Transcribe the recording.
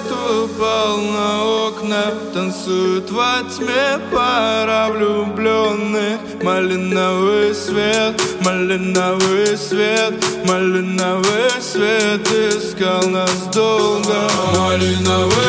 упал на окна. Танцуют во тьме пара влюбленных. Малиновый свет, малиновый свет, малиновый свет искал нас долго. Малиновый